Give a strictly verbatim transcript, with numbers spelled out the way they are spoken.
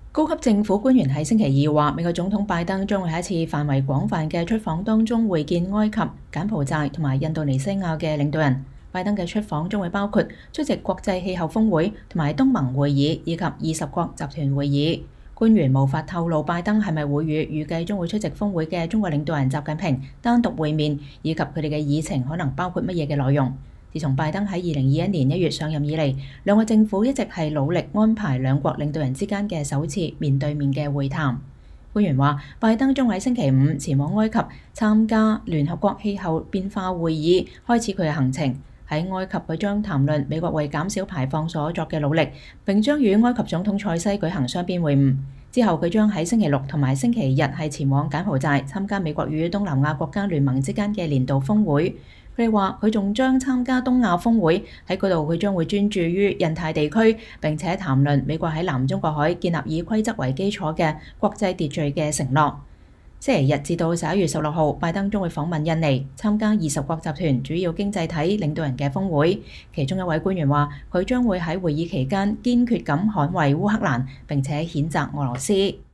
高級政府官員喺星期二話，美國總統拜登將會喺一次範圍廣泛嘅出訪當中會見埃及、柬埔寨同埋印度尼西亞嘅領導人。拜登嘅出訪將會包括出席國際氣候峰會同埋東盟會議以及二十國集團會議。官員無法透露拜登係咪會與預計將會出席峰會嘅中國領導人習近平單獨會面，以及佢哋嘅議程可能包括乜嘢嘅內容。自從拜登喺二零二一年一月上任以嚟，兩個政府一直係努力安排兩國領導人之間嘅首次面對面嘅會談。官員話，拜登將喺星期五前往埃及參加聯合國氣候變化會議，開始佢嘅行程。喺埃及，佢將談論美國為減少排放所作嘅努力，並將與埃及總統塞西舉行雙邊會晤。之後，佢將喺星期六同埋星期日係前往柬埔寨參加美國與東南亞國家聯盟之間嘅年度峰會。佢哋話，佢仲將參加東亞峰會，喺嗰度佢將會專注於印太地區，並且談論美國喺南中國海建立以規則為基礎嘅國際秩序嘅承諾。星期日至到十一月十六號，拜登將會訪問印尼，參加二十國集團主要經濟體領導人嘅峰會。其中一位官員話，佢將會喺會議期間堅決咁捍衛烏克蘭，並且譴責俄羅斯。